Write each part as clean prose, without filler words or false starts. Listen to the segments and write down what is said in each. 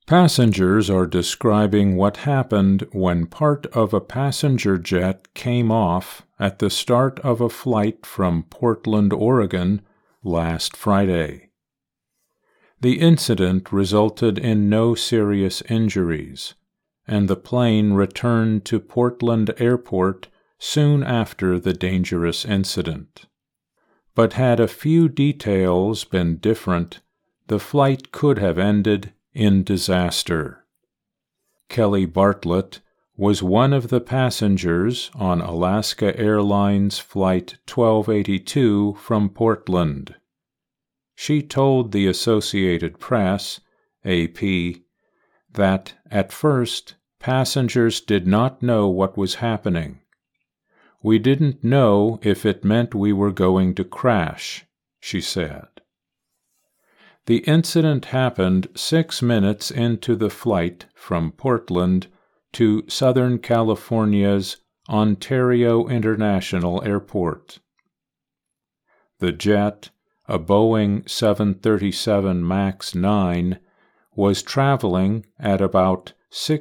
Passengers are describing what happened when part of a passenger jet came off at the start of a flight from Portland, Oregon, last Friday. The incident resulted in no serious injuries, and the plane returned to Portland Airport soon after the dangerous incident. But had a few details been different, the flight could have ended in disaster. Kelly Bartlett was one of the passengers on Alaska Airlines Flight 1282 from Portland. She told the Associated Press, AP, that at first passengers did not know what was happening. We didn't know if it meant we were going to crash, she said. The incident happened 6 minutes into the flight from Portland to Southern California's Ontario International Airport. The jet, a Boeing 737 MAX 9, was traveling at about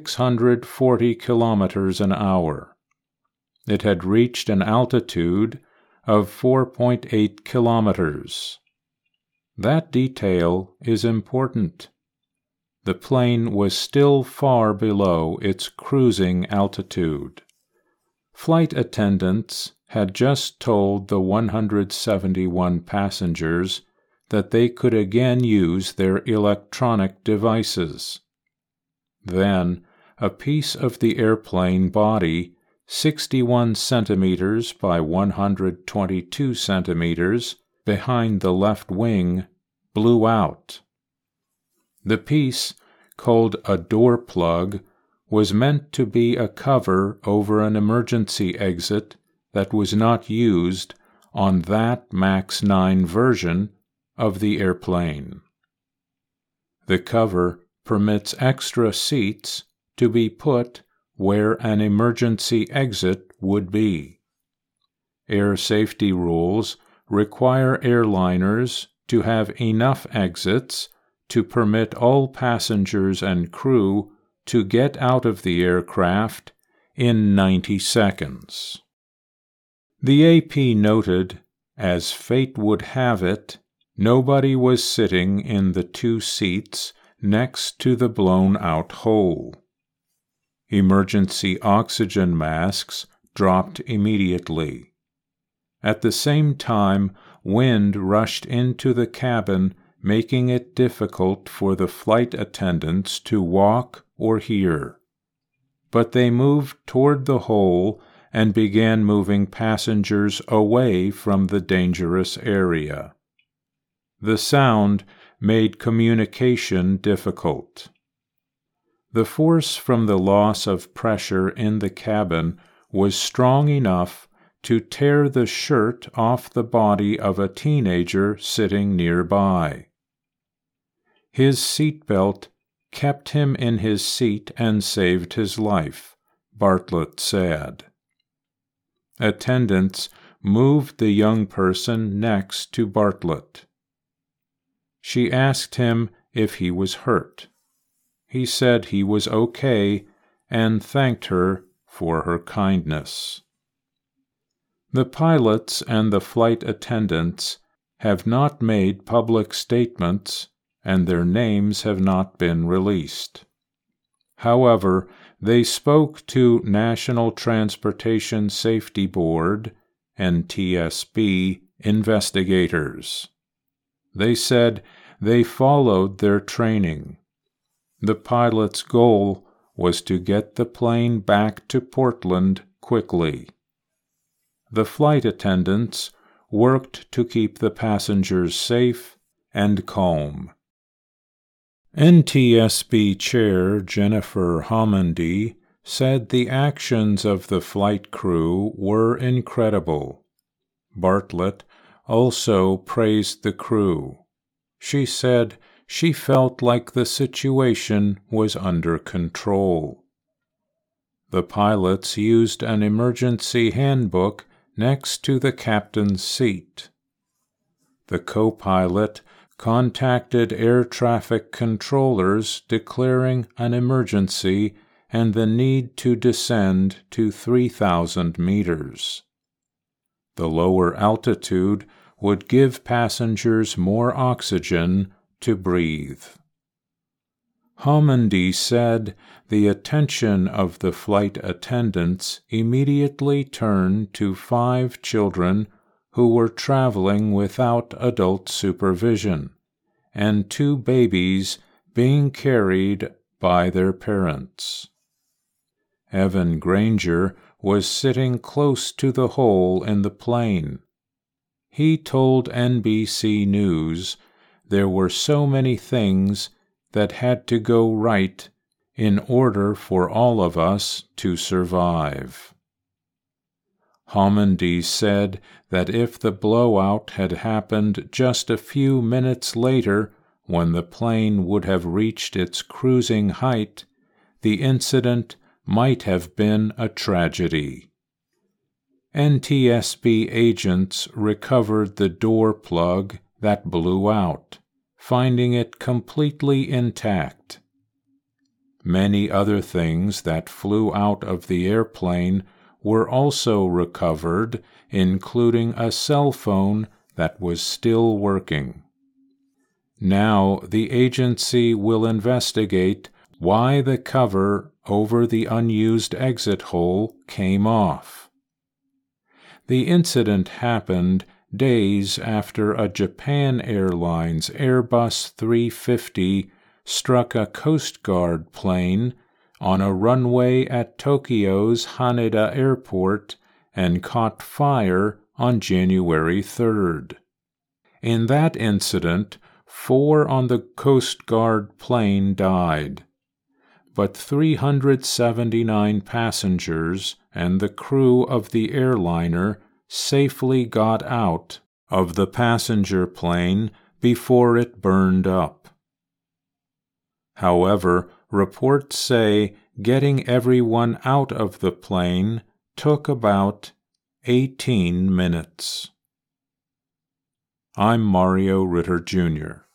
640 kilometers an hour. It had reached an altitude of 4.8 kilometers. That detail is important. The plane was still far below its cruising altitude. Flight attendants had just told the 171 passengers that they could again use their electronic devices. Then, a piece of the airplane body, 61 centimeters by 122 centimeters, behind the left wing, blew out. The piece, called a door plug, was meant to be a cover over an emergency exit that was not used on that MAX 9 version of the airplane. The cover permits extra seats to be put where an emergency exit would be. Air safety rules require airliners to have enough exits to permit all passengers and crew to get out of the aircraft in 90 seconds. The AP noted, as fate would have it, nobody was sitting in the 2 seats next to the blown-out hole. Emergency oxygen masks dropped immediately. At the same time, wind rushed into the cabin, making it difficult for the flight attendants to walk or hear. But they moved toward the hole and began moving passengers away from the dangerous area. The sound made communication difficult. The force from the loss of pressure in the cabin was strong enough to tear the shirt off the body of a teenager sitting nearby. His seatbelt kept him in his seat and saved his life, Bartlett said. Attendants moved the young person next to Bartlett. She asked him if he was hurt. He said he was okay and thanked her for her kindness. The pilots and the flight attendants have not made public statements, and their names have not been released. However, they spoke to National Transportation Safety Board, NTSB, investigators. They said they followed their training. The pilot's goal was to get the plane back to Portland quickly. The flight attendants worked to keep the passengers safe and calm. NTSB Chair Jennifer Homendy said the actions of the flight crew were incredible. Bartlett also praised the crew. She said she felt like the situation was under control. The pilots used an emergency handbook next to the captain's seat. The co-pilot contacted air traffic controllers declaring an emergency and the need to descend to 3,000 meters. The lower altitude would give passengers more oxygen to breathe. Homendy said the attention of the flight attendants immediately turned to 5 children who were traveling without adult supervision, and 2 babies being carried by their parents. Evan Granger was sitting close to the hole in the plane. He told NBC News there were so many things that had to go right in order for all of us to survive. Homendy said that if the blowout had happened just a few minutes later, when the plane would have reached its cruising height, the incident might have been a tragedy. NTSB agents recovered the door plug that blew out, finding it completely intact. Many other things that flew out of the airplane were also recovered, including a cell phone that was still working. Now the agency will investigate why the cover over the unused exit hole came off. The incident happened days after a Japan Airlines Airbus 350 struck a Coast Guard plane on a runway at Tokyo's Haneda Airport and caught fire on January 3rd. In that incident, 4 on the Coast Guard plane died, but 379 passengers and the crew of the airliner safely got out of the passenger plane before it burned up. However, reports say getting everyone out of the plane took about 18 minutes. I'm Mario Ritter, Jr.